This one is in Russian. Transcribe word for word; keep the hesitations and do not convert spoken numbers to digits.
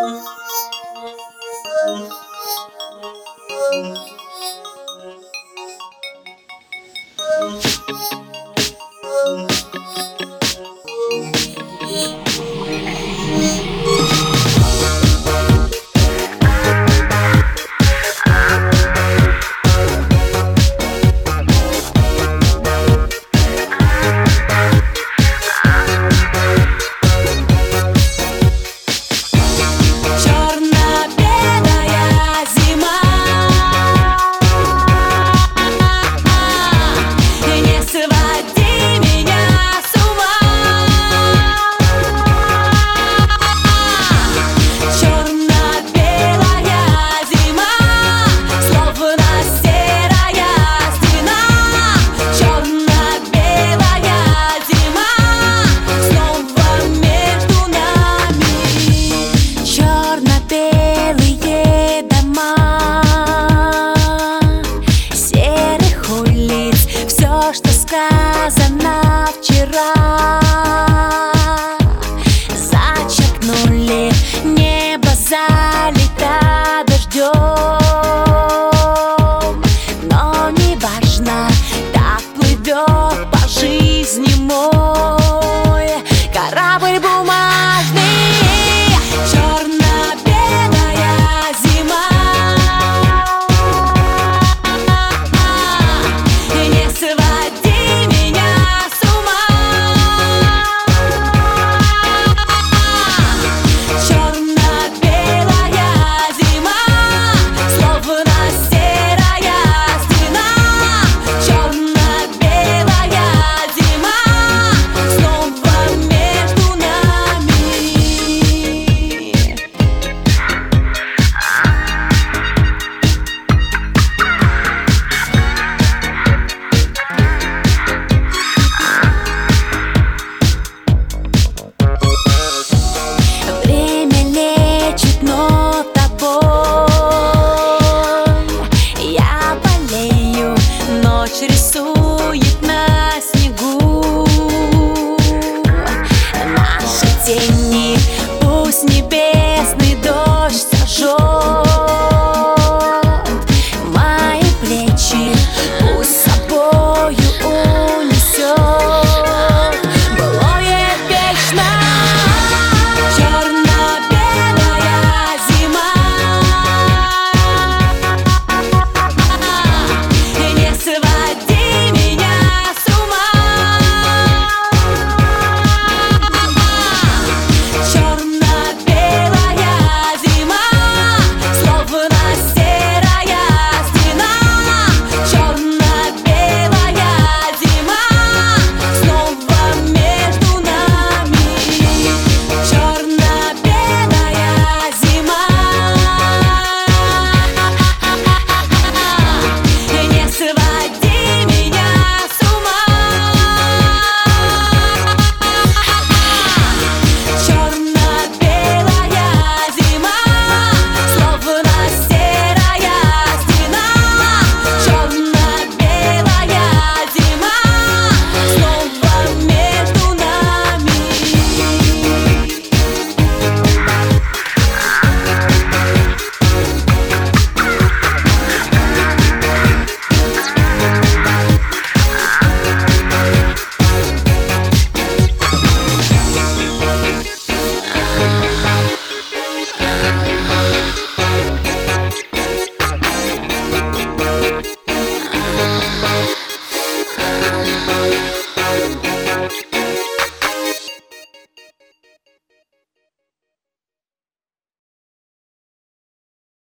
Сказано вчера, зачеркнули, небо залито дождем. Но не важно, так плывет по жизни мой корабль бумажный. Черно-белая зима, не своди меня с ума. Черно-белая зима, словно серая стена. Черно-белая зима, снова между нами. Время лечит, но тобой я болею. Ночь рисует на снегу наши тени. Пусть небесный дождь сожжет мои плечи, пусть собою унесет былое вечно. Черно-белая зима, не своди меня с ума. Черно-белая зима, словно серая стена. Черно-белая зима, снова между нами. Черно-белая зима, не своди меня с ума. Черно-белая зима, словно серая стена. Черно-белая зима, снова между нами. We'll be right back.